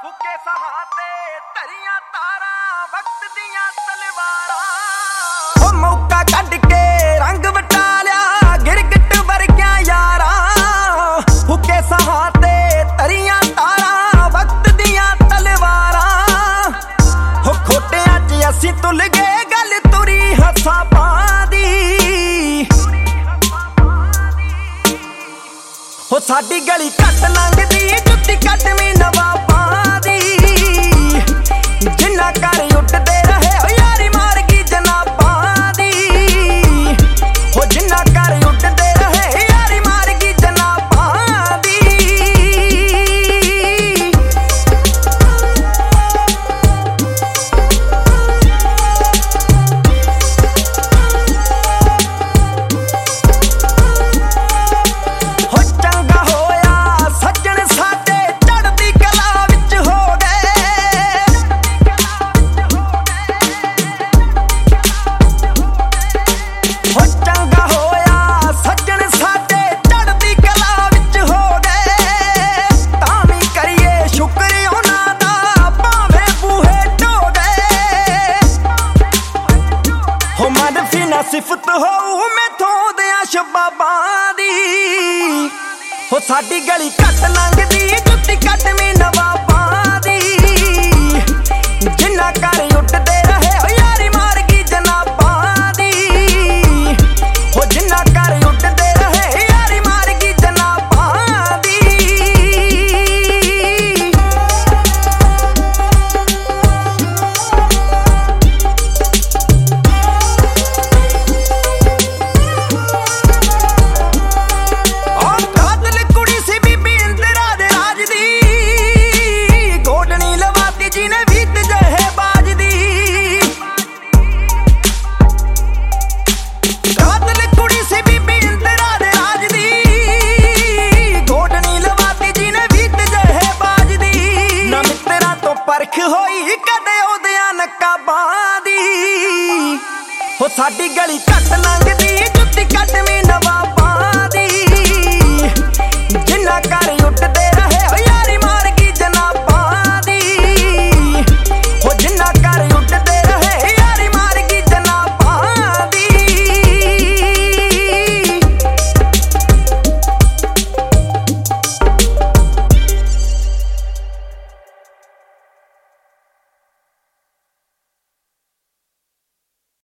फुके सहाते धरिया तारा वक्त दिया तलवारा ओ मौका कट के रंग वटा लिया गिरगिट वर्गिया यारा फुके सहाते धरिया तारा वक्त दिया तलवारा हो खोटिया च असी तुल गए गल तुरी हसा पादी हो साडी गली कट लंघदी जुत्ती कटवी नवाबां दी जिन्ना घर उठदे रहे हो यारी मार गई जनाबां दी हो जिन्ना घर उठदे रहे यारी मार गई जनाबां दी हो चंगा होया सज्जन साडे चढ़दी कला विच हो गए हो चंगा होया सज्जन साडे चढ़दी कला विच हो गए तां वी करिए शुक्र उन्हां दा भावें बूहे ढो गए हो मनफी ना सिफत होऊ मैथों दियां शबाबां दी हो साडी गली कट लंघदी जुत्ती कटवी नवाबां दी जिन्ना घर उठदे रहे हो यारी मार गई जनाबां दी हो जिन्ना घर उठदे रहे यारी मार गई जनाबां दी ओ कातल कुड़ी सी बीबी इंदिरा दे राज दी गोडनी लवाती जी ने बीत जहे बाज दी कातल कुड़ी सी बीबी इंदिरा दे राज दी गोडनी लवाती जी ने बीत जहे बाज दी ना मित्रा तो परख होई कदे ओदियां नकाबां दी हो साडी गली